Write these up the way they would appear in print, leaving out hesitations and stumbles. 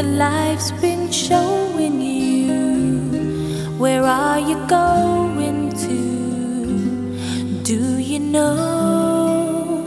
that life's been showing you. Where are you going to? Do you know?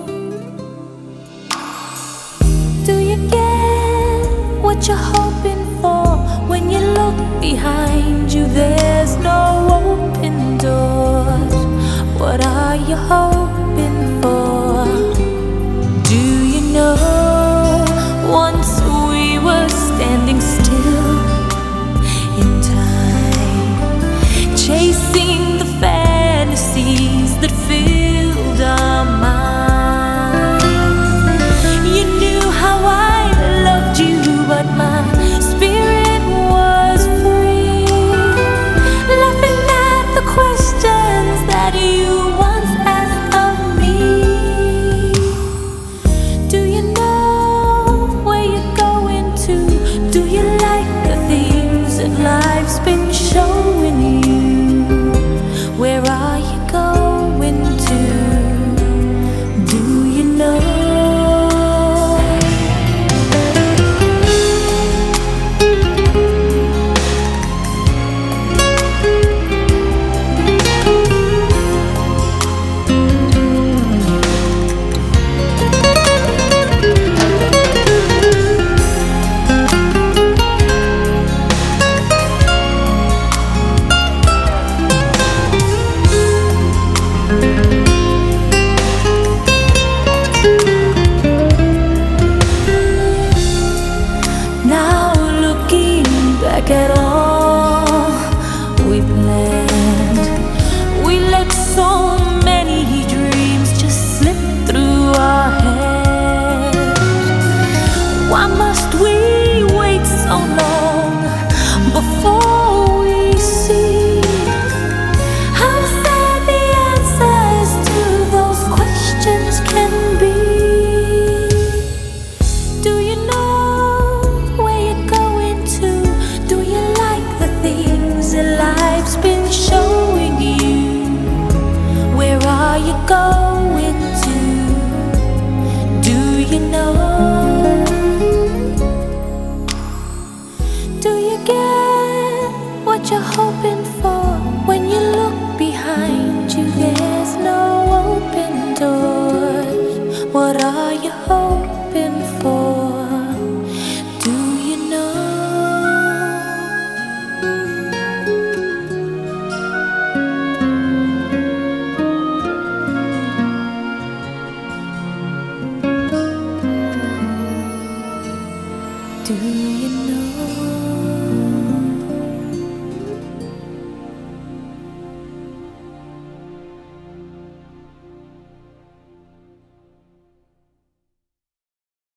Do you get what you're hoping for? When you look behind you, there's no open doors. What are you hoping for? Do you know? Once we were standing still in time, chasing the fantasies that filled our minds. You knew how I loved you, but my spirit was free, laughing at the questions that you once asked of me. Do you know where you're going to? Do you like the things that life's been showing you? Where are you going to? Do you know? Back at all we planned, we let so many dreams just slip through our hands. Why must we wait so long before we see how sad the answers to those questions can be? Do you know life's been showing you? Where are you going?